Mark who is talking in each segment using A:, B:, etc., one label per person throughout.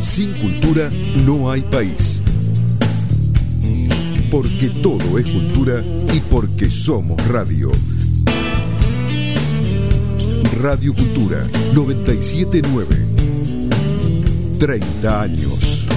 A: Sin cultura no hay país. Porque todo es cultura y porque somos radio. Radio Cultura 979. 30 años.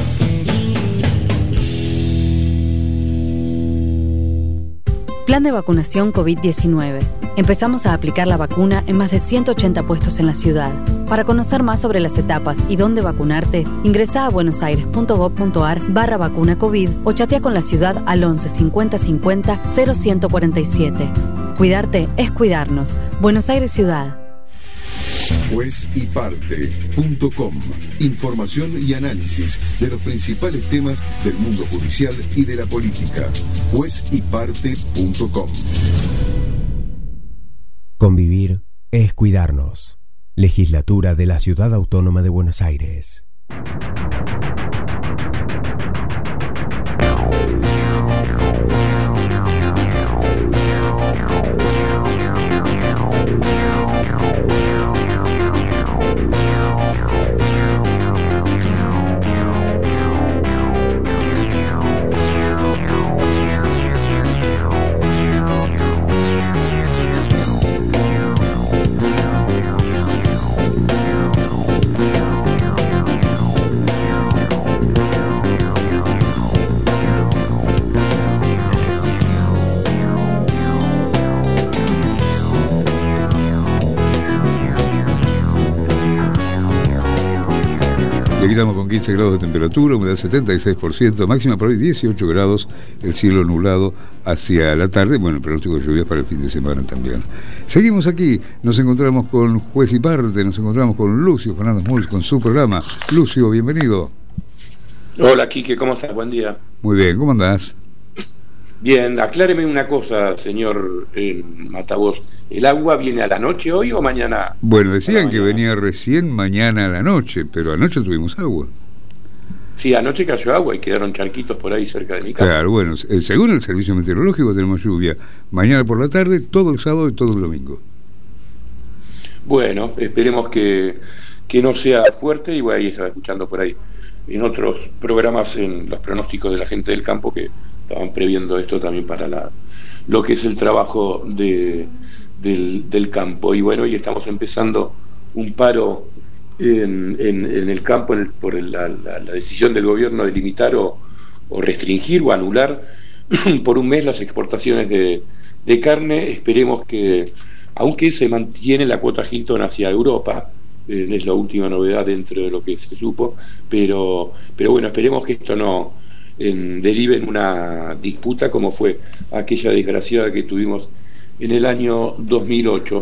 B: Plan de vacunación COVID-19. Empezamos a aplicar la vacuna en más de 180 puestos en la ciudad. Para conocer más sobre las etapas y dónde vacunarte, ingresá a buenosaires.gov.ar/vacuna COVID o chatea con la ciudad al 11 50 50 0147. Cuidarte es cuidarnos. Buenos Aires Ciudad.
A: Juezyparte.com. Información y análisis de los principales temas del mundo judicial y de la política. Juezyparte.com.
C: Convivir es cuidarnos. Legislatura de la Ciudad Autónoma de Buenos Aires.
D: Aquí estamos con 15 grados de temperatura, humedad 76%, máxima por hoy 18 grados, el cielo nublado hacia la tarde, bueno, el pronóstico de lluvias para el fin de semana también. Seguimos aquí, nos encontramos con Juez y Parte, nos encontramos con Lucio Fernández Muls con su programa. Lucio, bienvenido.
E: Hola, Quique, ¿cómo estás? Buen día.
D: Muy bien, ¿cómo andás?
E: Bien, acláreme una cosa, señor Matavos. ¿El agua viene a la noche hoy o mañana?
D: Bueno, decían que venía recién mañana a la noche, pero anoche tuvimos agua.
E: Sí, anoche cayó agua y quedaron charquitos por ahí cerca de mi casa.
D: Claro, bueno, según el servicio meteorológico tenemos lluvia mañana por la tarde, todo el sábado y todo el domingo.
E: Bueno, esperemos que no sea fuerte y voy a estar escuchando por ahí en otros programas en los pronósticos de la gente del campo que estaban previendo esto también para lo que es el trabajo del campo. Y bueno, hoy estamos empezando un paro en el campo por la decisión del gobierno de limitar o restringir o anular por un mes las exportaciones de carne. Esperemos que, aunque se mantiene la cuota Hilton hacia Europa, es la última novedad dentro de lo que se supo, pero bueno, esperemos que esto no derive en una disputa como fue aquella desgraciada que tuvimos en el año 2008.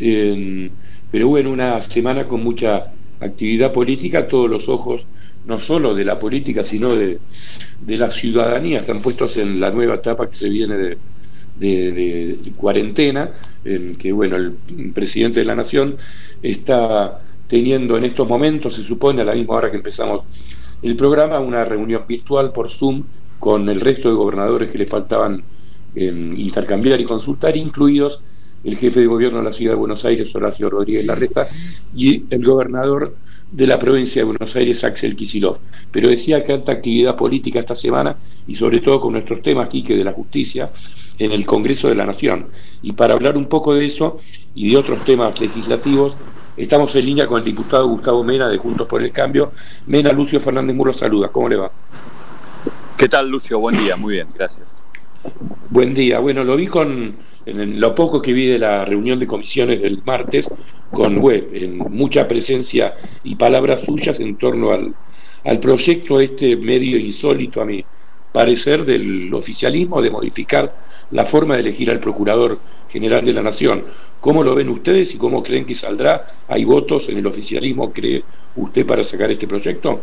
E: Pero bueno, una semana con mucha actividad política, todos los ojos, no solo de la política, sino de la ciudadanía, están puestos en la nueva etapa que se viene de cuarentena, en que bueno, el presidente de la Nación está teniendo en estos momentos, se supone a la misma hora que empezamos el programa, una reunión virtual por Zoom con el resto de gobernadores que le faltaban intercambiar y consultar, incluidos el jefe de gobierno de la ciudad de Buenos Aires, Horacio Rodríguez Larreta, y el gobernador de la provincia de Buenos Aires, Axel Kicillof. Pero decía que alta actividad política esta semana, y sobre todo con nuestros temas, Quique, de la justicia, en el Congreso de la Nación. Y para hablar un poco de eso y de otros temas legislativos, estamos en línea con el diputado Gustavo Mena de Juntos por el Cambio. Mena, Lucio Fernández Muro saluda, ¿cómo le va?
F: ¿Qué tal, Lucio? Buen día, muy bien, gracias.
E: Buen día. Bueno, lo vi en lo poco que vi de la reunión de comisiones del martes, en mucha presencia y palabras suyas en torno al proyecto medio insólito, a mi parecer, del oficialismo de modificar la forma de elegir al Procurador General de la Nación. ¿Cómo lo ven ustedes y cómo creen que saldrá? ¿Hay votos en el oficialismo, cree usted, para sacar este proyecto?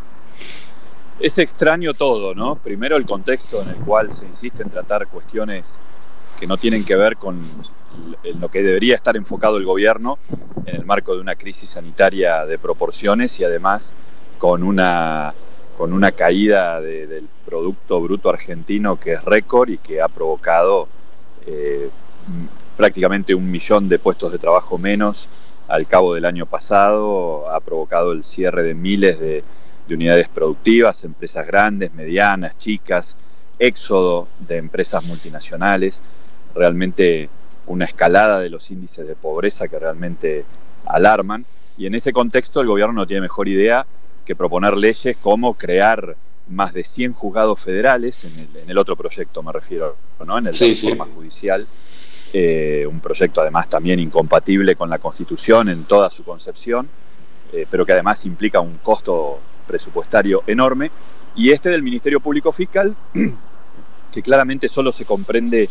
F: Es extraño todo, ¿no? Primero el contexto en el cual se insiste en tratar cuestiones que no tienen que ver con en lo que debería estar enfocado el gobierno en el marco de una crisis sanitaria de proporciones y además con una caída del Producto Bruto Argentino que es récord y que ha provocado prácticamente 1 millón de puestos de trabajo menos al cabo del año pasado, ha provocado el cierre de miles unidades productivas, empresas grandes, medianas, chicas, éxodo de empresas multinacionales, realmente una escalada de los índices de pobreza que realmente alarman, y en ese contexto el gobierno no tiene mejor idea que proponer leyes como crear más de 100 juzgados federales, en el otro proyecto me refiero, ¿no? En el de reforma judicial, un proyecto además también incompatible con la Constitución en toda su concepción, pero que además implica un costo presupuestario enorme, y este del Ministerio Público Fiscal, que claramente solo se comprende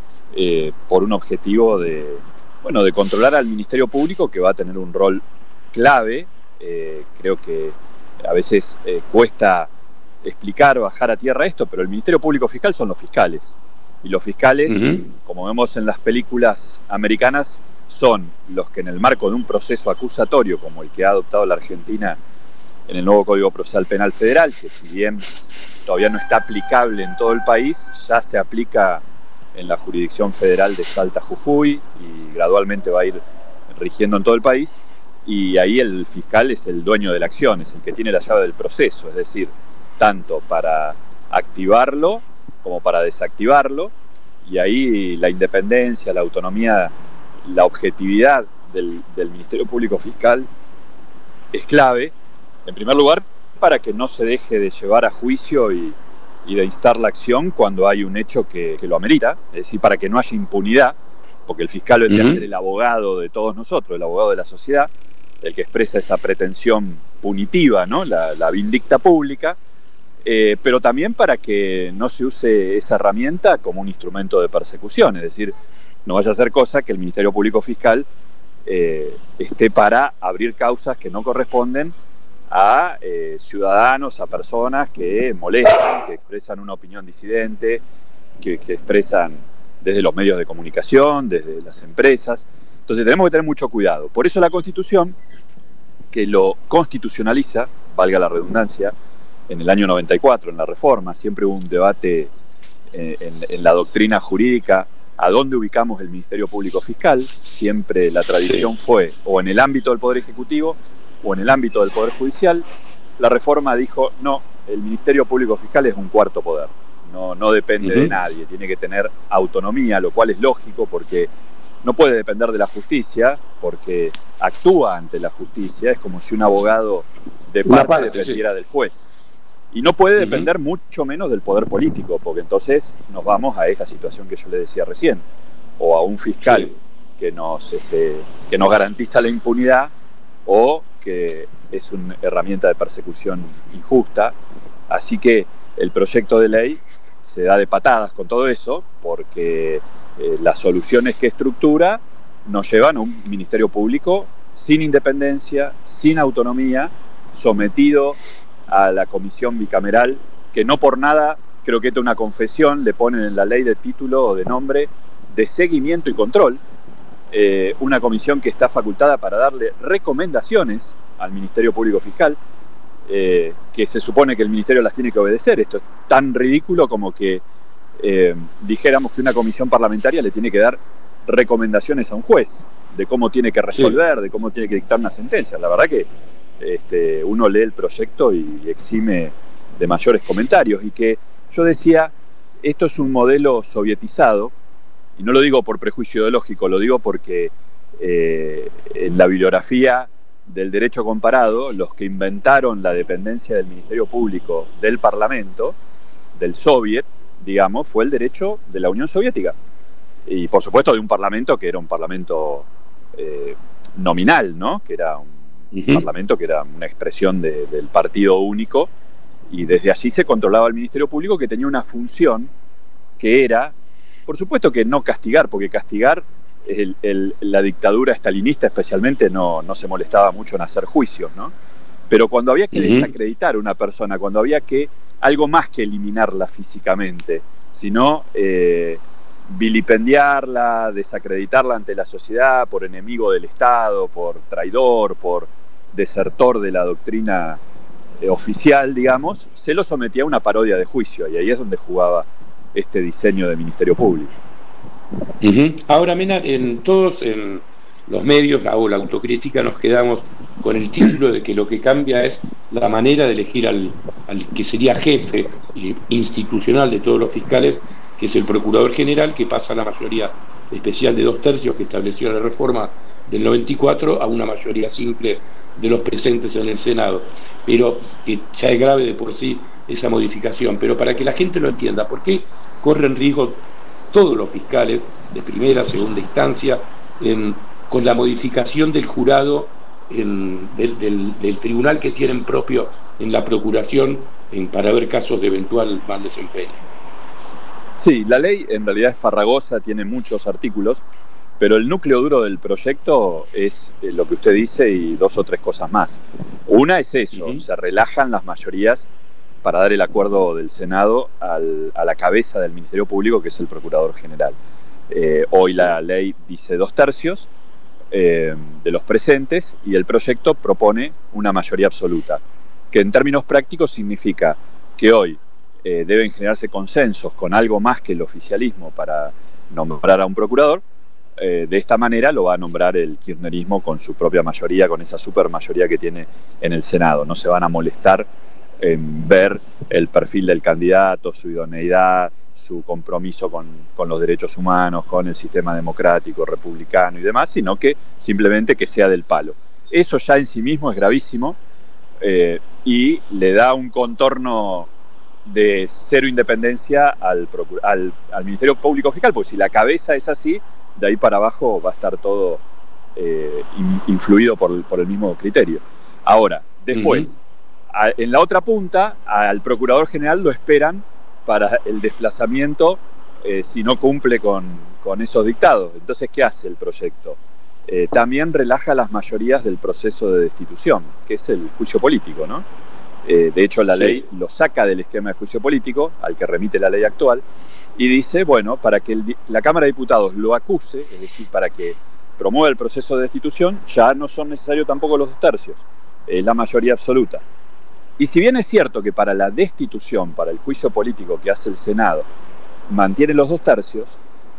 F: por un objetivo de controlar al Ministerio Público, que va a tener un rol clave. Creo que a veces cuesta explicar o bajar a tierra esto, pero el Ministerio Público Fiscal son los fiscales, y los fiscales, como vemos en las películas americanas, son los que en el marco de un proceso acusatorio como el que ha adoptado la Argentina en el nuevo Código Procesal Penal Federal, que si bien todavía no está aplicable en todo el país, ya se aplica en la jurisdicción federal de Salta, Jujuy, y gradualmente va a ir rigiendo en todo el país, y ahí el fiscal es el dueño de la acción, es el que tiene la llave del proceso, es decir, tanto para activarlo como para desactivarlo, y ahí la independencia, la autonomía, la objetividad del Ministerio Público Fiscal es clave, en primer lugar, para que no se deje de llevar a juicio y de instar la acción cuando hay un hecho que lo amerita, es decir, para que no haya impunidad, porque el fiscal vendría a ser el abogado de todos nosotros, el abogado de la sociedad, el que expresa esa pretensión punitiva, ¿no? La vindicta pública, pero también para que no se use esa herramienta como un instrumento de persecución, es decir, no vaya a ser cosa que el Ministerio Público Fiscal esté para abrir causas que no corresponden a ciudadanos, a personas que molestan, que expresan una opinión disidente, que expresan desde los medios de comunicación, desde las empresas. Entonces tenemos que tener mucho cuidado. Por eso la Constitución, que lo constitucionaliza, valga la redundancia, en el año 94, en la reforma, siempre hubo un debate en la doctrina jurídica a dónde ubicamos el Ministerio Público Fiscal. Siempre la tradición fue o en el ámbito del Poder Ejecutivo o en el ámbito del Poder Judicial. La reforma dijo, no, el Ministerio Público Fiscal es un cuarto poder, no depende de nadie, tiene que tener autonomía, lo cual es lógico porque no puede depender de la justicia, porque actúa ante la justicia, es como si un abogado de parte dependiera del juez. Y no puede depender mucho menos del poder político, porque entonces nos vamos a esta situación que yo le decía recién, o a un fiscal que nos garantiza la impunidad, o que es una herramienta de persecución injusta. Así que el proyecto de ley se da de patadas con todo eso, porque las soluciones que estructura nos llevan a un Ministerio Público sin independencia, sin autonomía, sometido a la comisión bicameral, que no por nada, creo que esta es una confesión, le ponen en la ley de título o de nombre de seguimiento y control, una comisión que está facultada para darle recomendaciones al Ministerio Público Fiscal, que se supone que el Ministerio las tiene que obedecer. Esto es tan ridículo como que dijéramos que una comisión parlamentaria le tiene que dar recomendaciones a un juez de cómo tiene que resolver, de cómo tiene que dictar una sentencia. La verdad que uno lee el proyecto y exime de mayores comentarios, y que yo decía, esto es un modelo sovietizado, y no lo digo por prejuicio ideológico, lo digo porque en la bibliografía del derecho comparado, los que inventaron la dependencia del Ministerio Público del Parlamento, del Soviet, digamos, fue el derecho de la Unión Soviética, y por supuesto de un parlamento que era un parlamento nominal, ¿no? Que era un parlamento que era una expresión del partido único, y desde allí se controlaba el Ministerio Público, que tenía una función que era, por supuesto que no castigar, porque castigar, la dictadura estalinista especialmente no se molestaba mucho en hacer juicios, ¿no? Pero cuando había que desacreditar a una persona, cuando había que, algo más que eliminarla físicamente, sino vilipendiarla, desacreditarla ante la sociedad por enemigo del Estado, por traidor, por desertor de la doctrina oficial, digamos, se lo sometía a una parodia de juicio, y ahí es donde jugaba este diseño de Ministerio Público.
E: Ahora, Mena, en los medios hago la autocrítica, nos quedamos con el título de que lo que cambia es la manera de elegir al que sería jefe institucional de todos los fiscales, que es el Procurador General, que pasa a la mayoría especial de 2/3 que estableció la reforma del 94 a una mayoría simple de los presentes en el Senado, pero que ya es grave de por sí esa modificación. Pero para que la gente lo entienda, ¿por qué corren riesgo todos los fiscales de primera, segunda instancia con la modificación del jurado del tribunal que tienen propio en la Procuración para ver casos de eventual mal desempeño?
F: Sí, la ley en realidad es farragosa, tiene muchos artículos, pero el núcleo duro del proyecto es lo que usted dice y 2 o 3 cosas más. Una es eso, se relajan las mayorías para dar el acuerdo del Senado a la cabeza del Ministerio Público, que es el Procurador General. Hoy la ley dice 2/3 de los presentes, y el proyecto propone una mayoría absoluta, que en términos prácticos significa que hoy deben generarse consensos con algo más que el oficialismo para nombrar a un procurador. De esta manera lo va a nombrar el kirchnerismo con su propia mayoría, con esa supermayoría que tiene en el Senado. No se van a molestar en ver el perfil del candidato, su idoneidad, su compromiso con los derechos humanos, con el sistema democrático, republicano y demás, sino que simplemente que sea del palo. Eso ya en sí mismo es gravísimo y le da un contorno de cero independencia al Ministerio Público Fiscal, porque si la cabeza es así, de ahí para abajo va a estar todo influido por el mismo criterio. Ahora, después, en la otra punta, al Procurador General lo esperan para el desplazamiento si no cumple con esos dictados. Entonces, ¿qué hace el proyecto? También relaja las mayorías del proceso de destitución, que es el juicio político, ¿no? De hecho, la ley lo saca del esquema de juicio político, al que remite la ley actual, y dice, bueno, para que la Cámara de Diputados lo acuse, es decir, para que promueva el proceso de destitución, ya no son necesarios tampoco los 2/3, es la mayoría absoluta. Y si bien es cierto que para la destitución, para el juicio político que hace el Senado, mantiene los 2/3,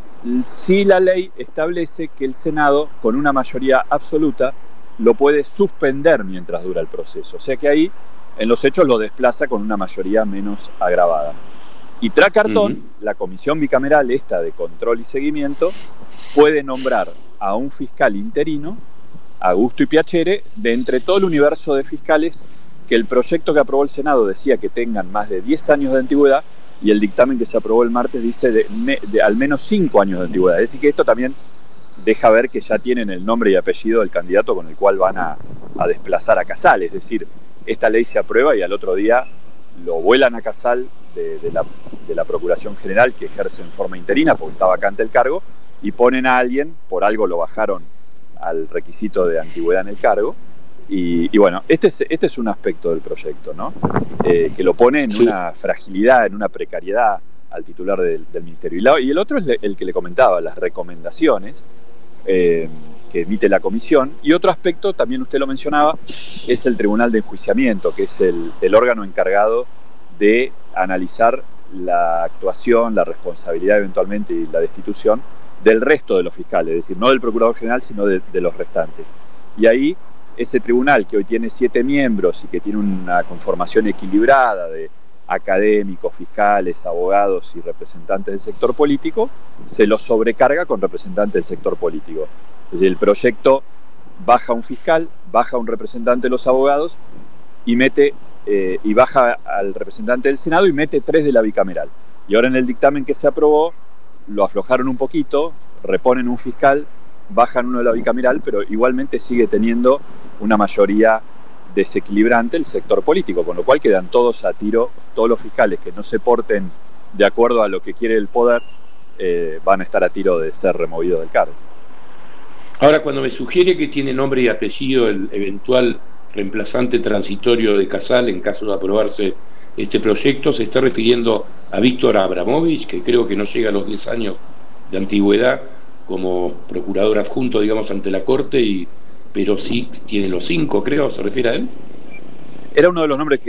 F: sí la ley establece que el Senado, con una mayoría absoluta, lo puede suspender mientras dura el proceso. O sea que ahí, en los hechos, lo desplaza con una mayoría menos agravada. Y tra cartón, la comisión bicameral esta de control y seguimiento puede nombrar a un fiscal interino, a gusto y piacere, de entre todo el universo de fiscales que el proyecto que aprobó el Senado decía que tengan más de 10 años de antigüedad, y el dictamen que se aprobó el martes dice de al menos 5 años de antigüedad. Es decir, que esto también deja ver que ya tienen el nombre y apellido del candidato con el cual van a desplazar a Casal. Es decir, esta ley se aprueba y al otro día lo vuelan a Casal de la Procuración General, que ejerce en forma interina porque está vacante el cargo, y ponen a alguien, por algo lo bajaron al requisito de antigüedad en el cargo. Y bueno, este es un aspecto del proyecto, ¿no? Que lo pone en una fragilidad, en una precariedad al titular del ministerio. Y el otro es el que le comentaba, las recomendaciones que emite la comisión. Y otro aspecto, también usted lo mencionaba, es el Tribunal de Enjuiciamiento, que es el órgano encargado de analizar la actuación, la responsabilidad eventualmente y la destitución del resto de los fiscales, es decir, no del Procurador General, sino de los restantes. Y ahí ese tribunal, que hoy tiene 7 miembros y que tiene una conformación equilibrada de académicos, fiscales, abogados y representantes del sector político, se lo sobrecarga con representantes del sector político. Es decir, el proyecto baja un fiscal, baja un representante de los abogados y baja al representante del Senado y mete 3 de la bicameral. Y ahora en el dictamen que se aprobó lo aflojaron un poquito, reponen un fiscal, bajan uno de la bicameral, pero igualmente sigue teniendo una mayoría desequilibrante el sector político, con lo cual quedan todos a tiro. Todos los fiscales que no se porten de acuerdo a lo que quiere el poder van a estar a tiro de ser removidos del cargo.
E: Ahora, cuando me sugiere que tiene nombre y apellido el eventual reemplazante transitorio de Casal en caso de aprobarse este proyecto, se está refiriendo a Víctor Abramovich, que creo que no llega a los 10 años de antigüedad como procurador adjunto, digamos, ante la Corte, pero sí tiene los 5, creo. ¿Se refiere a él?
F: Era uno de los nombres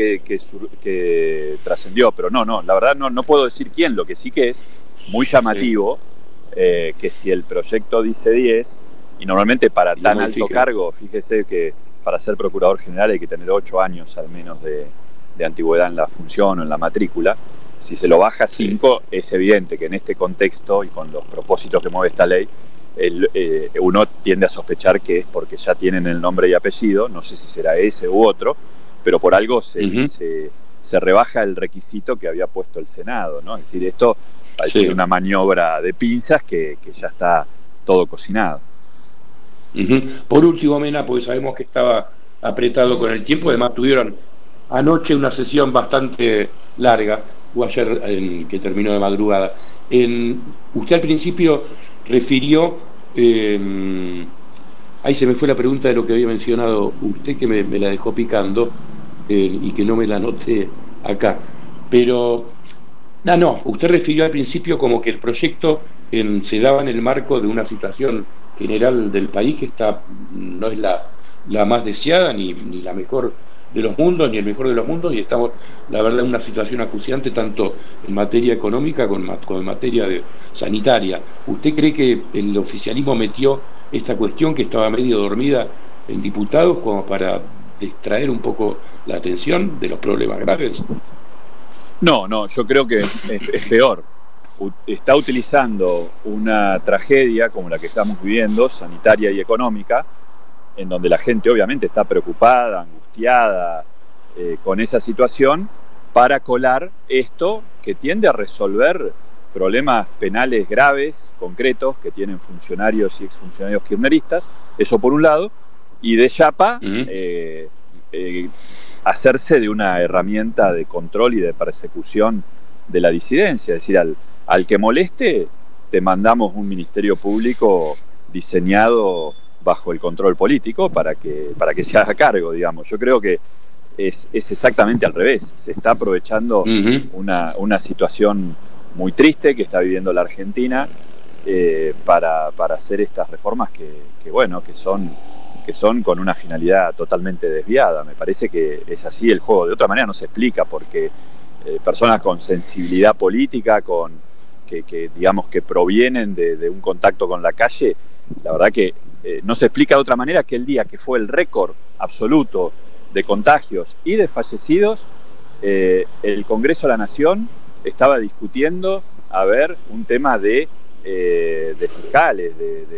F: que trascendió, pero no, la verdad no puedo decir quién. Lo que sí que es muy llamativo, que si el proyecto dice 10, y normalmente para tan alto cargo, fíjese que para ser procurador general hay que tener 8 años al menos de antigüedad en la función o en la matrícula. Si se lo baja a 5, es evidente que en este contexto y con los propósitos que mueve esta ley, uno tiende a sospechar que es porque ya tienen el nombre y apellido, no sé si será ese u otro, pero por algo se rebaja el requisito que había puesto el Senado, ¿no? Es decir, esto parece una maniobra de pinzas que ya está todo cocinado.
E: Por último, Mena, porque sabemos que estaba apretado con el tiempo, además tuvieron anoche una sesión bastante larga, o ayer que terminó de madrugada. Usted al principio refirió, ahí se me fue la pregunta de lo que había mencionado usted, que me la dejó picando, y que no me la anoté acá, pero usted refirió al principio como que el proyecto se daba en el marco de una situación general del país que no es la más deseada ni la mejor de los mundos, ni el mejor de los mundos, y estamos, la verdad, en una situación acuciante tanto en materia económica como en materia sanitaria. ¿Usted cree que el oficialismo metió esta cuestión que estaba medio dormida en diputados como para distraer un poco la atención de los problemas graves?
F: No, yo creo que es peor. Está utilizando una tragedia como la que estamos viviendo, sanitaria y económica, en donde la gente obviamente está preocupada, angustiada con esa situación, para colar esto que tiende a resolver problemas penales graves, concretos, que tienen funcionarios y exfuncionarios kirchneristas, eso por un lado, y de chapa hacerse de una herramienta de control y de persecución de la disidencia, es decir, al que moleste te mandamos un ministerio público diseñado bajo el control político para que se haga cargo, digamos. Yo creo que es exactamente al revés. Se está aprovechando una situación muy triste que está viviendo la Argentina para hacer estas reformas que son con una finalidad totalmente desviada. Me parece que es así el juego. De otra manera no se explica, porque personas con sensibilidad política, que digamos que provienen de un contacto con la calle, la verdad que no se explica de otra manera que el día que fue el récord absoluto de contagios y de fallecidos, el Congreso de la Nación estaba discutiendo un tema de fiscales,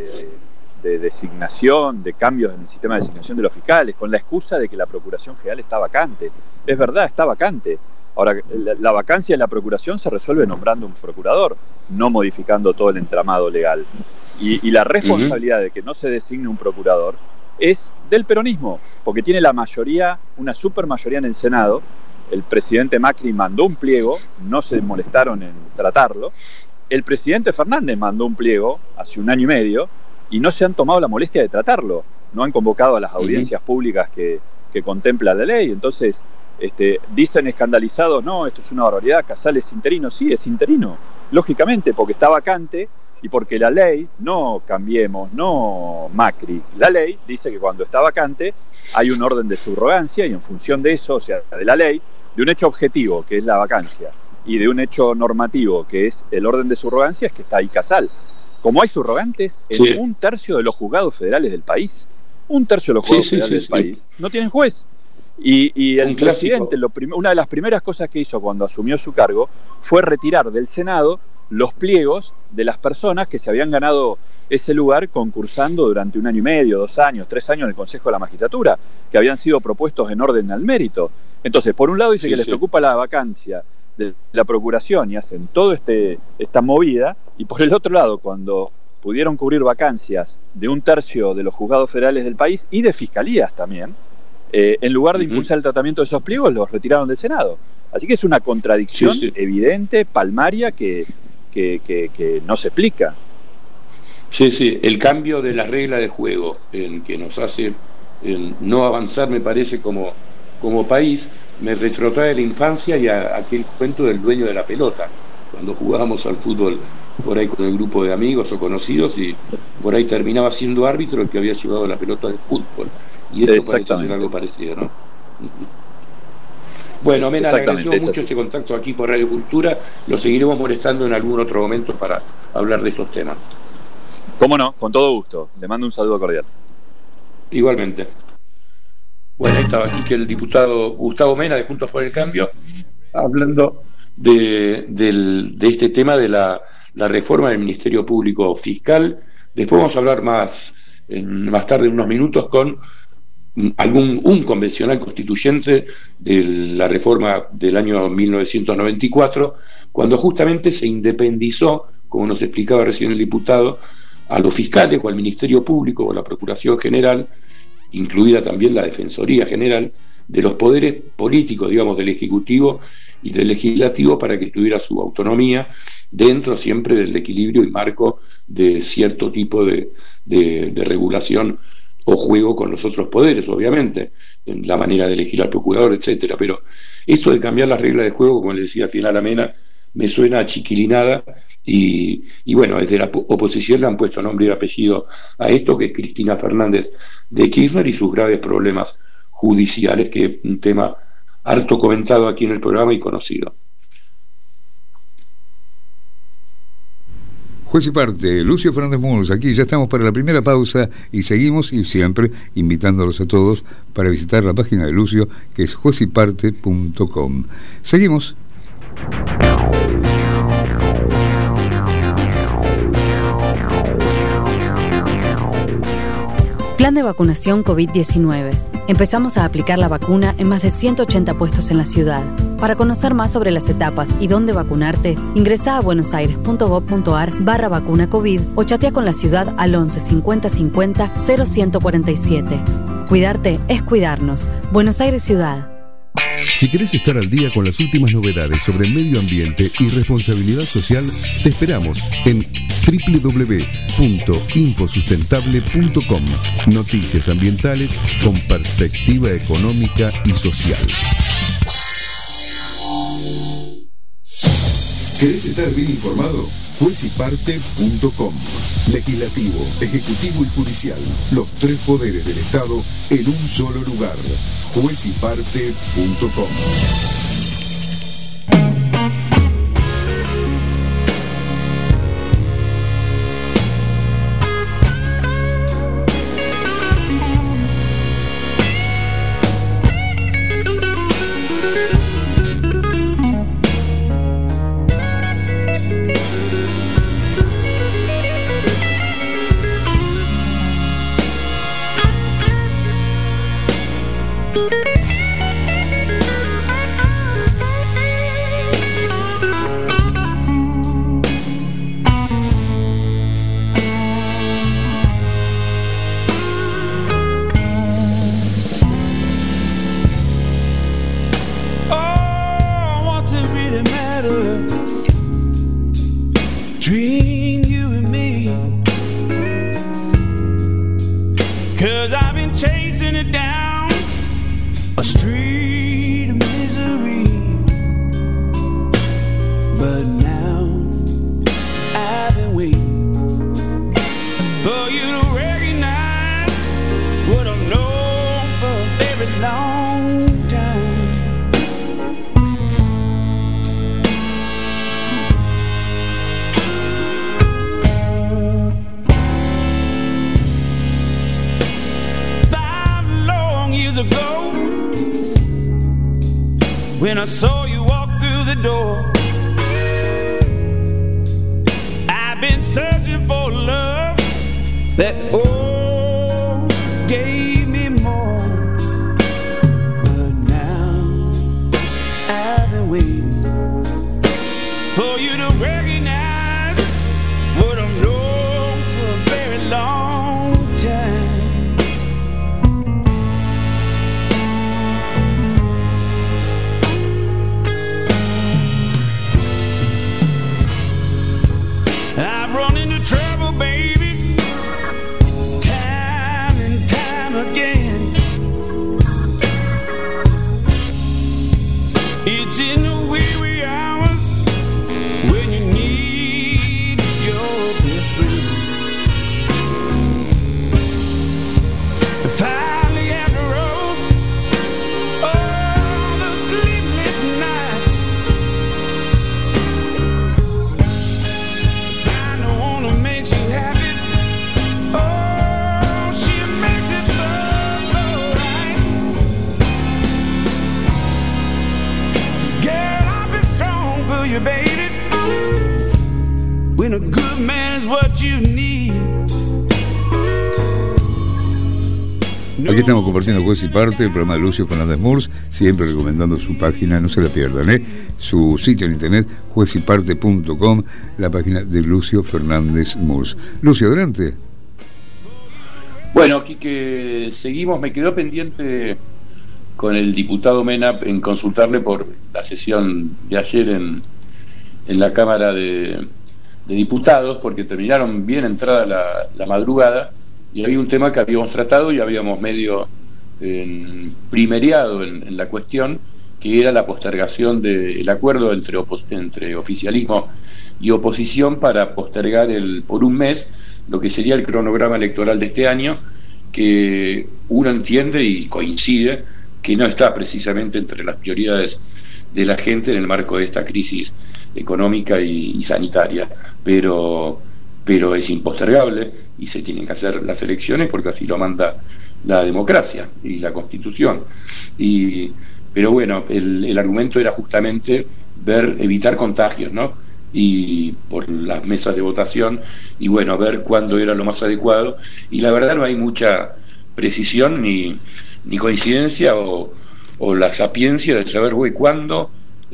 F: de designación, de cambios en el sistema de designación de los fiscales, con la excusa de que la Procuración General está vacante. Es verdad, está vacante. Ahora, la vacancia en la Procuración se resuelve nombrando un procurador, no modificando todo el entramado legal. Y la responsabilidad de que no se designe un procurador es del peronismo, porque tiene la mayoría, una supermayoría en el Senado. El presidente Macri mandó un pliego, no se molestaron en tratarlo. El presidente Fernández mandó un pliego hace 1 año y medio y no se han tomado la molestia de tratarlo. No han convocado a las audiencias públicas que contempla la ley. Entonces, dicen escandalizados, no, esto es una barbaridad, Casale es interino. Sí, es interino, lógicamente, porque está vacante y porque la ley, no Cambiemos, no Macri, la ley dice que cuando está vacante hay un orden de subrogancia, y en función de eso, o sea, de la ley, de un hecho objetivo, que es la vacancia, y de un hecho normativo, que es el orden de subrogancia, es que está ahí Casal. Como hay subrogantes en 1/3 de los juzgados federales del país, 1/3 de los juzgados federales del país no tienen juez. Y el presidente, una de las primeras cosas que hizo cuando asumió su cargo fue retirar del Senado los pliegos de las personas que se habían ganado ese lugar concursando durante 1 año y medio, 2 años, 3 años en el Consejo de la Magistratura, que habían sido propuestos en orden al mérito. Entonces, por un lado dice que les preocupa la vacancia de la Procuración y hacen toda esta movida, y por el otro lado, cuando pudieron cubrir vacancias de 1/3 de los juzgados federales del país y de fiscalías también, en lugar de impulsar el tratamiento de esos pliegos, los retiraron del Senado. Así que es una contradicción evidente, palmaria, que no se explica.
E: Sí, el cambio de la regla de juego que nos hace no avanzar, me parece, como país, me retrotrae a la infancia y a aquel cuento del dueño de la pelota, cuando jugábamos al fútbol por ahí con el grupo de amigos o conocidos, y por ahí terminaba siendo árbitro el que había llevado la pelota de fútbol, y esto parece ser algo parecido, ¿no? Bueno, Mena, le agradecemos mucho este contacto aquí por Radio Cultura. Lo seguiremos molestando en algún otro momento para hablar de estos temas.
F: Cómo no, con todo gusto. Le mando un saludo cordial.
E: Igualmente. Bueno, ahí estaba aquí que el diputado Gustavo Mena de Juntos por el Cambio, hablando de este tema de la reforma del Ministerio Público Fiscal. Después vamos a hablar más tarde, en unos minutos, con un convencional constituyente de la reforma del año 1994, cuando justamente se independizó, como nos explicaba recién el diputado, a los fiscales o al Ministerio Público o a la Procuración General, incluida también la Defensoría General, de los poderes políticos, digamos, del Ejecutivo y del Legislativo, para que tuviera su autonomía dentro siempre del equilibrio y marco de cierto tipo de regulación o juego con los otros poderes, obviamente, en la manera de elegir al procurador, etcétera. Pero esto de cambiar las reglas de juego, como le decía al final a Mena, me suena a chiquilinada, y bueno, desde la oposición le han puesto nombre y apellido a esto, que es Cristina Fernández de Kirchner y sus graves problemas judiciales, que es un tema harto comentado aquí en el programa y conocido.
D: Juez y parte, Lucio Fernández Muñoz, aquí ya estamos para la primera pausa y seguimos, y siempre invitándolos a todos para visitar la página de Lucio, que es juezyparte.com. Seguimos.
B: Plan de vacunación COVID-19. Empezamos a aplicar la vacuna en más de 180 puestos en la ciudad. Para conocer más sobre las etapas y dónde vacunarte, ingresá a buenosaires.gov.ar/vacuna COVID o chatea con la ciudad al 11 50 50 0147. Cuidarte es cuidarnos. Buenos Aires Ciudad.
A: Si querés estar al día con las últimas novedades sobre medio ambiente y responsabilidad social, te esperamos en www.infosustentable.com. Noticias ambientales con perspectiva económica y social. ¿Querés estar bien informado? Juezyparte.com. Legislativo, Ejecutivo y Judicial. Los tres poderes del Estado en un solo lugar. Juezyparte.com.
G: When I saw you walk through the door, I've been searching for love that gave me more. But now I've been waiting for you to recognize what I've known for a very long time. I've run into trouble, baby, time and time again. It's in the wee hours when you need your best friend. Finally at the road, all the sleepless nights, find the one who makes you happy. Oh, she makes it so right. motivated when a good man is what you need.
D: Aquí estamos compartiendo Juez y Parte, el programa de Lucio Fernández Murs, siempre recomendando su página, no se la pierdan, su sitio en internet, juezyparte.com, la página de Lucio Fernández Murs. Lucio, adelante.
E: Bueno, aquí que seguimos, me quedó pendiente con el diputado Mena en consultarle por la sesión de ayer en la Cámara de Diputados, porque terminaron bien entrada la madrugada, y había un tema que habíamos tratado y habíamos medio primereado en la cuestión, que era la postergación del acuerdo entre oficialismo y oposición para postergar por un mes lo que sería el cronograma electoral de este año, que uno entiende y coincide que no está precisamente entre las prioridades de la gente en el marco de esta crisis económica y sanitaria, pero es impostergable y se tienen que hacer las elecciones porque así lo manda la democracia y la Constitución. Pero bueno, el argumento era justamente evitar contagios, ¿no? Y por las mesas de votación, y bueno, ver cuándo era lo más adecuado, y la verdad no hay mucha precisión ni coincidencia o la sapiencia de saber cuándo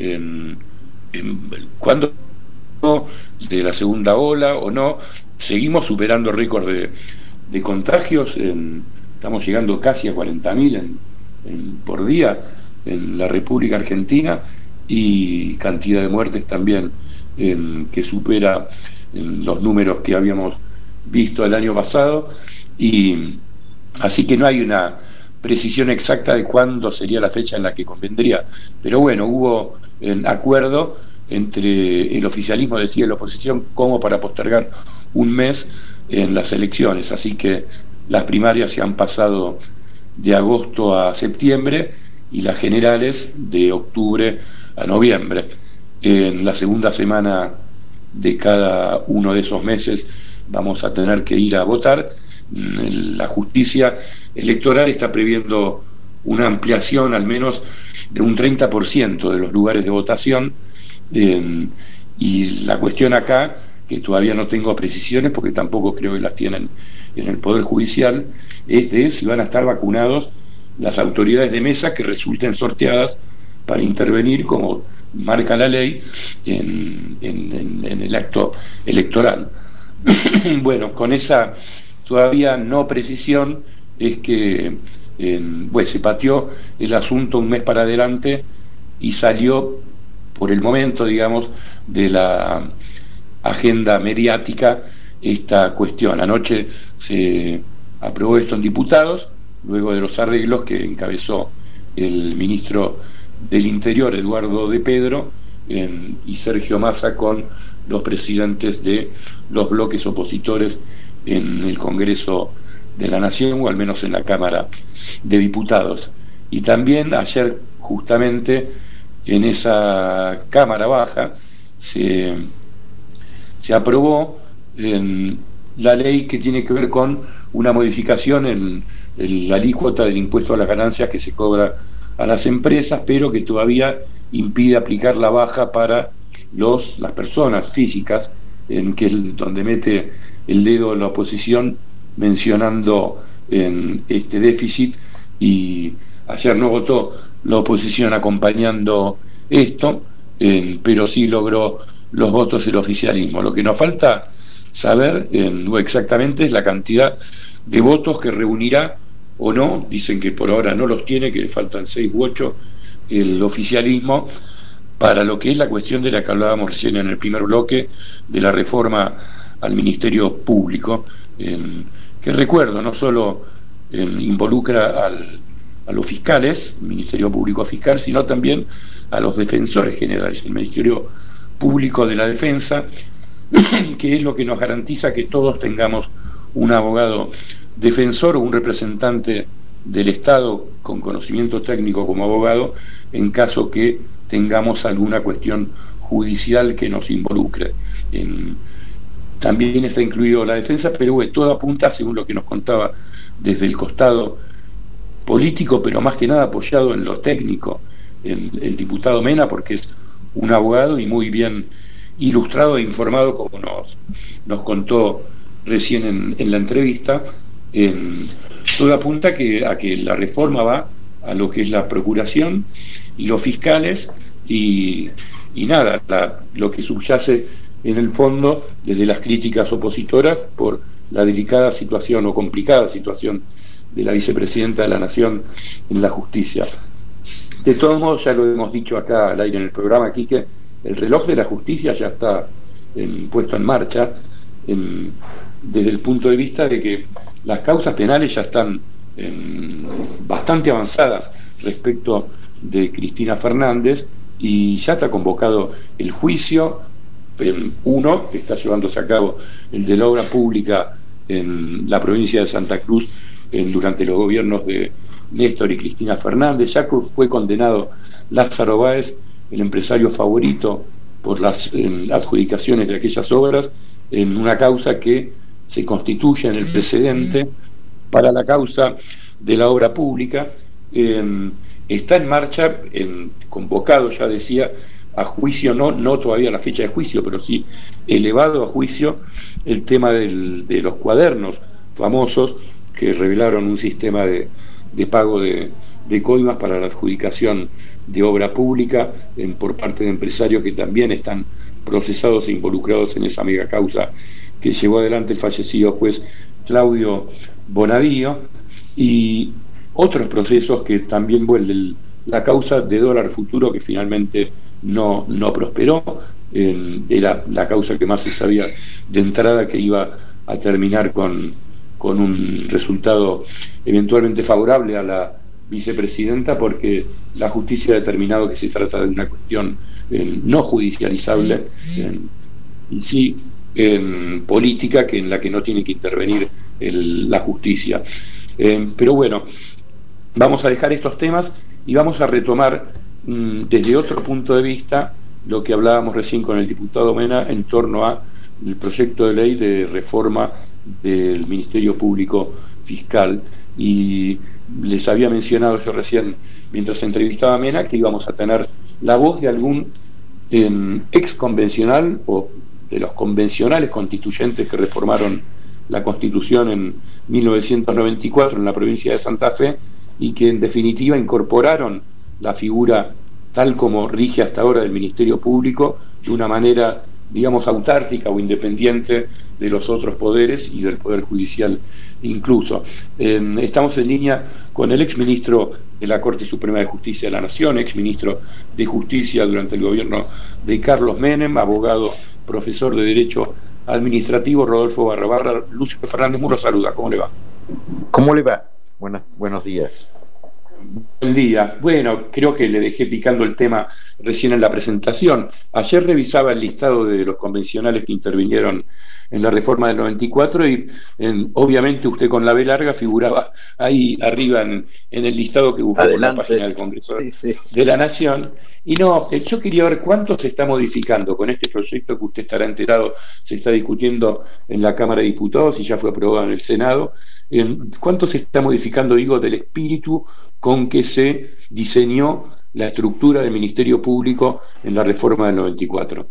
E: de la segunda ola o no. Seguimos superando récords de contagios, estamos llegando casi a 40.000 por día en la República Argentina, y cantidad de muertes también que supera los números que habíamos visto el año pasado, y así que no hay una precisión exacta de cuándo sería la fecha en la que convendría, pero bueno, hubo acuerdo entre el oficialismo, decía, y la oposición, como para postergar un mes en las elecciones, así que las primarias se han pasado de agosto a septiembre y las generales de octubre a noviembre. En la segunda semana de cada uno de esos meses vamos a tener que ir a votar. La justicia electoral está previendo una ampliación al menos de un 30% de los lugares de votación, y la cuestión acá, que todavía no tengo precisiones porque tampoco creo que las tienen en el Poder Judicial, es de si van a estar vacunados las autoridades de mesa que resulten sorteadas para intervenir, como marca la ley, en el acto electoral. Bueno, con esa todavía no precisión es que se pateó el asunto un mes para adelante y salió por el momento, digamos, de la agenda mediática esta cuestión. Anoche se aprobó esto en diputados, luego de los arreglos que encabezó el ministro del Interior, Eduardo de Pedro, y Sergio Massa, con los presidentes de los bloques opositores en el Congreso de la Nación, o al menos en la Cámara de Diputados. Y también ayer, justamente en esa Cámara Baja, se aprobó la ley que tiene que ver con una modificación en la alícuota del impuesto a las ganancias que se cobra a las empresas, pero que todavía impide aplicar la baja para las personas físicas, que es donde mete el dedo la oposición mencionando este déficit, y ayer no votó la oposición acompañando esto, pero sí logró los votos del oficialismo. Lo que nos falta saber exactamente es la cantidad de votos que reunirá o no. Dicen que por ahora no los tiene, que le faltan 6 u 8 el oficialismo, para lo que es la cuestión de la que hablábamos recién en el primer bloque, de la reforma al Ministerio Público, que recuerdo, no solo involucra a los fiscales, Ministerio Público Fiscal, sino también a los defensores generales, el Ministerio Público de la Defensa, que es lo que nos garantiza que todos tengamos un abogado defensor o un representante del Estado con conocimiento técnico como abogado, en caso que tengamos alguna cuestión judicial que nos involucre. También está incluido la defensa, pero todo apunta, según lo que nos contaba desde el costado político, pero más que nada apoyado en lo técnico, el diputado Mena, porque es un abogado y muy bien ilustrado e informado, como nos contó recién en la entrevista. Todo apunta a que la reforma va a lo que es la procuración y los fiscales y nada, lo que subyace en el fondo desde las críticas opositoras por la delicada situación o complicada situación de la vicepresidenta de la Nación en la justicia. De todos modos, ya lo hemos dicho acá al aire en el programa, aquí que el reloj de la justicia ya está puesto en marcha desde el punto de vista de que las causas penales ya están bastante avanzadas respecto de Cristina Fernández y ya está convocado el juicio, uno que está llevándose a cabo, el de la obra pública en la provincia de Santa Cruz durante los gobiernos de Néstor y Cristina Fernández. Ya fue condenado Lázaro Báez, el empresario favorito, por las adjudicaciones de aquellas obras, en una causa que se constituye en el precedente para la causa de la obra pública. Está en marcha, convocado, ya decía, a juicio, no todavía la fecha de juicio, pero sí elevado a juicio, el tema de los cuadernos famosos que revelaron un sistema de pago de coimas para la adjudicación de obra pública por parte de empresarios que también están procesados e involucrados en esa mega causa que llevó adelante el fallecido juez Claudio Bonadío, y otros procesos que también vuelven la causa de dólar futuro, que finalmente no prosperó. Era la causa que más se sabía de entrada que iba a terminar con un resultado eventualmente favorable a la vicepresidenta, porque la justicia ha determinado que se trata de una cuestión no judicializable y sí política, en la que no tiene que intervenir la justicia. Pero bueno, vamos a dejar estos temas y vamos a retomar desde otro punto de vista lo que hablábamos recién con el diputado Mena en torno a el proyecto de ley de reforma del Ministerio Público Fiscal. Y les había mencionado yo recién, mientras entrevistaba a Mena, que íbamos a tener la voz de algún ex convencional o de los convencionales constituyentes que reformaron la Constitución en 1994 en la provincia de Santa Fe, y que en definitiva incorporaron la figura tal como rige hasta ahora del Ministerio Público de una manera, digamos, autárquica o independiente de los otros poderes y del Poder Judicial incluso. Estamos en línea con el exministro de la Corte Suprema de Justicia de la Nación, exministro de Justicia durante el gobierno de Carlos Menem, abogado, profesor de Derecho Administrativo, Rodolfo Barrabarra. Lucio Fernández Muro saluda, ¿cómo le va?
H: ¿Cómo le va? Buenos días.
E: Buen día. Bueno, creo que le dejé picando el tema recién en la presentación. Ayer revisaba el listado de los convencionales que intervinieron en la reforma del 94 y obviamente usted con la B larga figuraba ahí arriba en el listado que buscó por la página del Congreso de la Nación. Y no, yo quería ver cuánto se está modificando con este proyecto que usted estará enterado, se está discutiendo en la Cámara de Diputados y ya fue aprobado en el Senado. ¿Cuánto se está modificando, digo, del espíritu con que se diseñó la estructura del Ministerio Público en la reforma del 94?